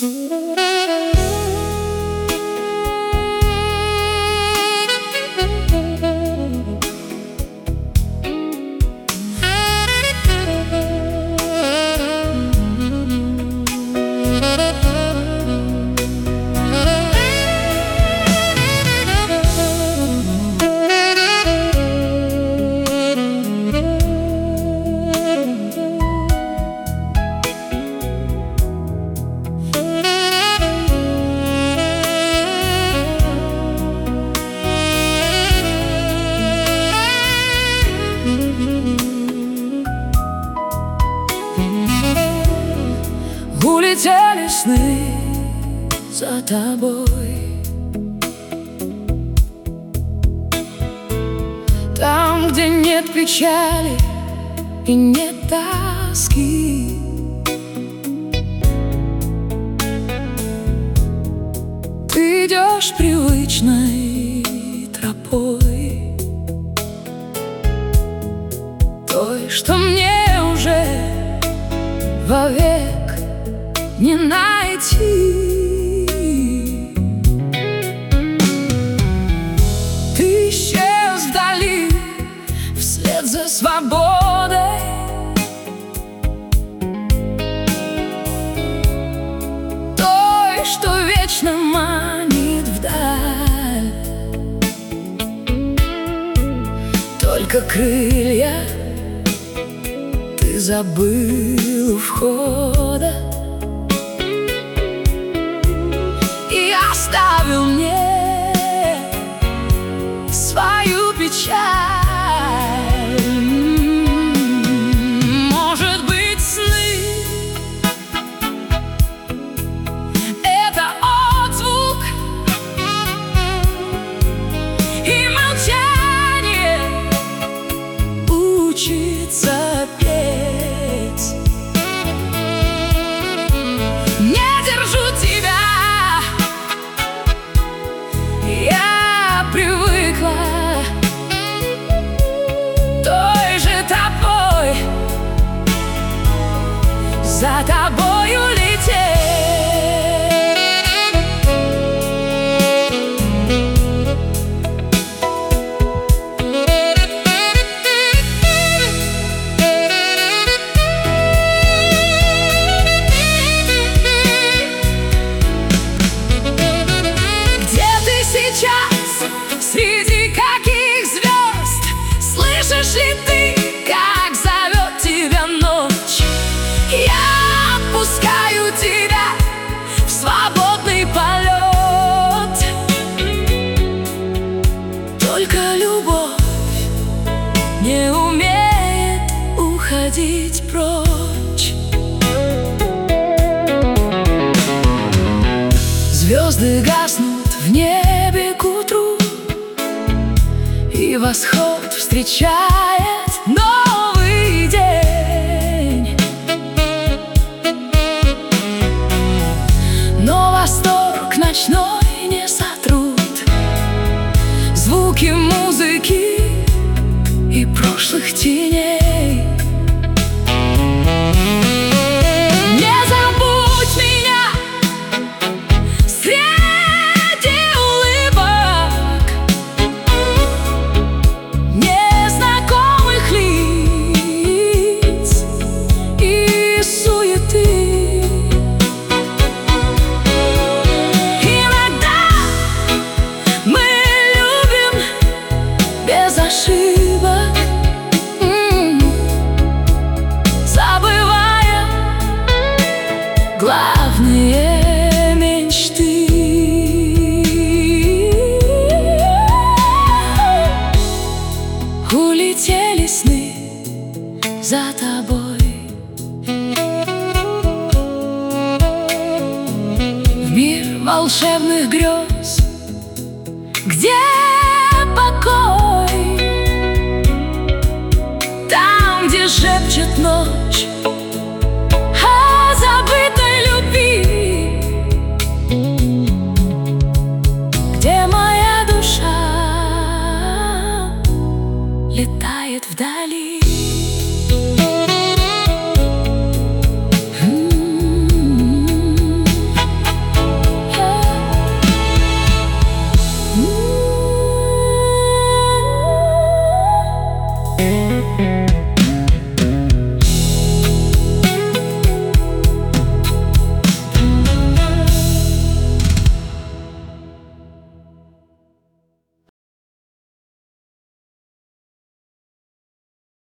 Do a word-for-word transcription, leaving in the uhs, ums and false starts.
Улетели сны за тобой, там, где нет печали и нет тоски. Ты идешь привычной тропой, той, что мне уже вовек не найти. Ты исчез вдали вслед за свободой, той, что вечно манит вдаль. Только крылья ты забыл у входа и оставил мне свою печаль. Может быть, сны — это отзвук и молчание учится петь. Не держу тебя, я привыкла той же тобой, за тобою лететь. Где ты сейчас? Среди каких звезд? Слышишь ли ты, как зовет тебя ночь? Я отпускаю тебя в свободный полет. Только любовь не умеет уходить прочь. Звезды гаснут в небе к утру, и восход встречает новый день. Но восторг ночной не сотрут звуки музыки и прошлых теней. Не забудь меня среди улыбок незнакомых лиц и суеты. Иногда мы любим без ошибок, м-м, забывая главные мечты. Улетели сны за тобой в мир волшебных грез.